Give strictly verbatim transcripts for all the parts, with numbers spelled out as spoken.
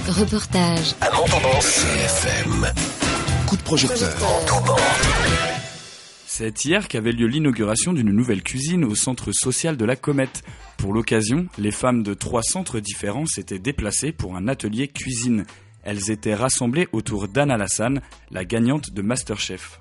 Reportage. À Montauban. C F M. Coup de projecteur. Montauban. C'est hier qu'avait lieu l'inauguration d'une nouvelle cuisine au centre social de la Comète. Pour l'occasion, les femmes de trois centres différents s'étaient déplacées pour un atelier cuisine. Elles étaient rassemblées autour d'Anne Alassane, la gagnante de Masterchef.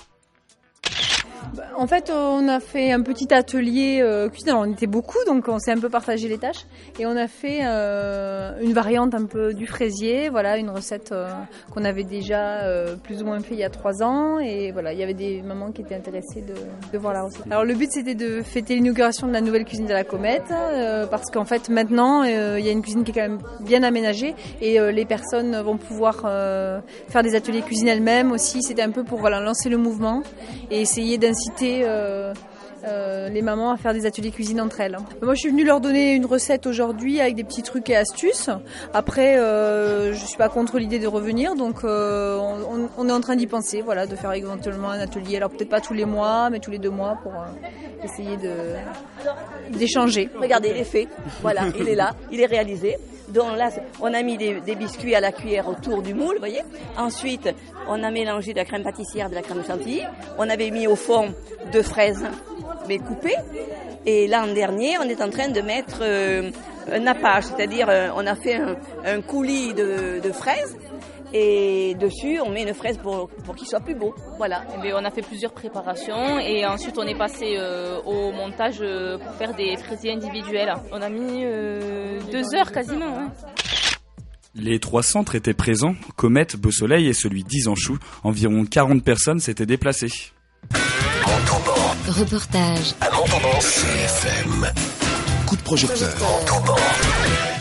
En fait, on a fait un petit atelier euh, cuisine. Alors, on était beaucoup, donc on s'est un peu partagé les tâches. Et on a fait euh, une variante un peu du fraisier, voilà, une recette euh, qu'on avait déjà euh, plus ou moins fait il y a trois ans. Et voilà, il y avait des mamans qui étaient intéressées de, de voir la recette. Alors le but, c'était de fêter l'inauguration de la nouvelle cuisine de la Comète, euh, parce qu'en fait, maintenant, euh, il y a une cuisine qui est quand même bien aménagée et euh, les personnes vont pouvoir euh, faire des ateliers cuisine elles-mêmes aussi. C'était un peu pour voilà, lancer le mouvement et essayer d'inciter Euh, euh, les mamans à faire des ateliers cuisine entre elles. Moi, je suis venue leur donner une recette aujourd'hui avec des petits trucs et astuces. Après, euh, je suis pas contre l'idée de revenir, donc euh, on, on est en train d'y penser, voilà, de faire éventuellement un atelier. Alors peut-être pas tous les mois, mais tous les deux mois pour euh, essayer de d'échanger. Regardez, il est fait. Voilà, il est là, il est réalisé. Donc là, on a mis des, des biscuits à la cuillère autour du moule, vous voyez. Ensuite, on a mélangé de la crème pâtissière, de la crème chantilly. On avait mis au fond deux fraises, mais coupées. Et l'an dernier, on est en train de mettre euh, un nappage, c'est-à-dire euh, on a fait un, un coulis de, de fraises. Et dessus, on met une fraise pour, pour qu'il soit plus beau. Voilà. Et bien, on a fait plusieurs préparations et ensuite on est passé euh, au montage euh, pour faire des fraisiers individuels. On a mis euh, deux heures quasiment. Hein. Les trois centres étaient présents, Comète, Beau Soleil et celui d'Izanchou. Environ quarante personnes s'étaient déplacées. Montauban. Reportage. À Montauban. C F M. Coup de projecteur. Montauban.